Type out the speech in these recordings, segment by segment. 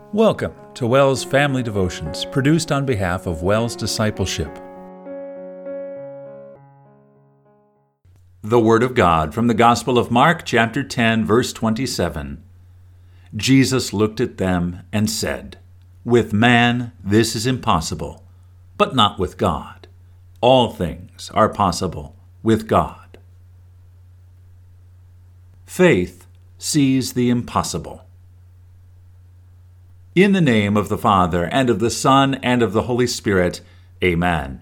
Welcome to WELS Family Devotions, produced on behalf of WELS Discipleship. The Word of God from the Gospel of Mark, chapter 10, verse 27. Jesus looked at them and said, "With man this is impossible, but not with God. All things are possible with God." Faith sees the impossible. In the name of the Father, and of the Son, and of the Holy Spirit, Amen.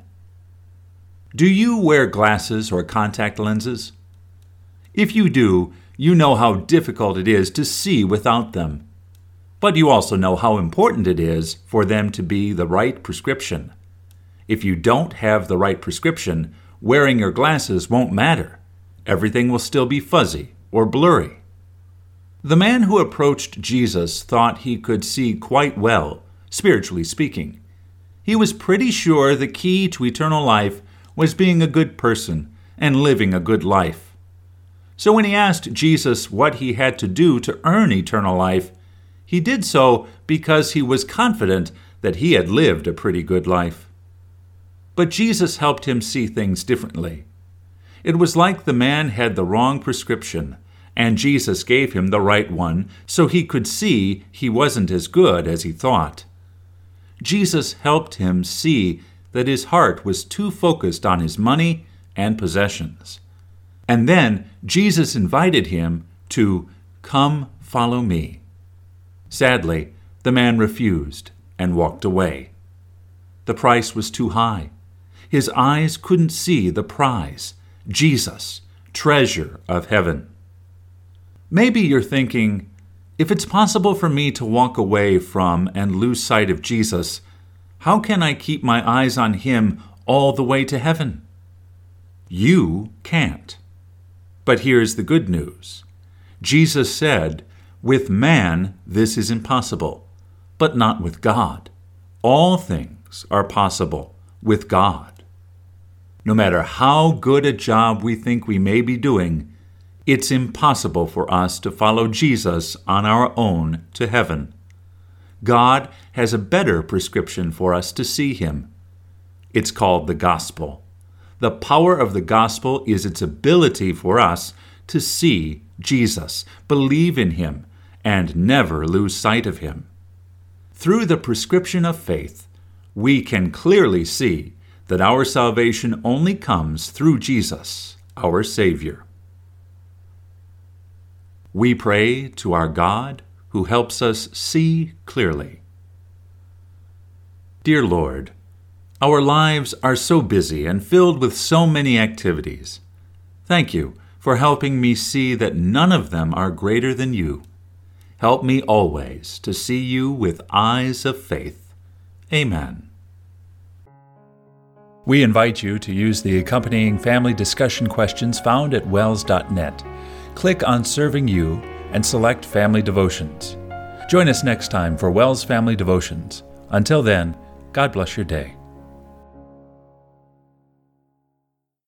Do you wear glasses or contact lenses? If you do, you know how difficult it is to see without them. But you also know how important it is for them to be the right prescription. If you don't have the right prescription, wearing your glasses won't matter. Everything will still be fuzzy or blurry. The man who approached Jesus thought he could see quite well, spiritually speaking. He was pretty sure the key to eternal life was being a good person and living a good life. So when he asked Jesus what he had to do to earn eternal life, he did so because he was confident that he had lived a pretty good life. But Jesus helped him see things differently. It was like the man had the wrong prescription, and Jesus gave him the right one so he could see he wasn't as good as he thought. Jesus helped him see that his heart was too focused on his money and possessions. And then Jesus invited him to come follow me. Sadly, the man refused and walked away. The price was too high. His eyes couldn't see the prize, Jesus, treasure of heaven. Maybe you're thinking, if it's possible for me to walk away from and lose sight of Jesus, how can I keep my eyes on Him all the way to heaven? You can't. But here's the good news. Jesus said, "With man this is impossible, but not with God. All things are possible with God." No matter how good a job we think we may be doing, it's impossible for us to follow Jesus on our own to heaven. God has a better prescription for us to see Him. It's called the gospel. The power of the gospel is its ability for us to see Jesus, believe in Him, and never lose sight of Him. Through the prescription of faith, we can clearly see that our salvation only comes through Jesus, our Savior. We pray to our God who helps us see clearly. Dear Lord, our lives are so busy and filled with so many activities. Thank you for helping me see that none of them are greater than you. Help me always to see you with eyes of faith. Amen. We invite you to use the accompanying family discussion questions found at wels.net. Click on Serving You and select Family Devotions. Join us next time for WELS Family Devotions. Until then, God bless your day.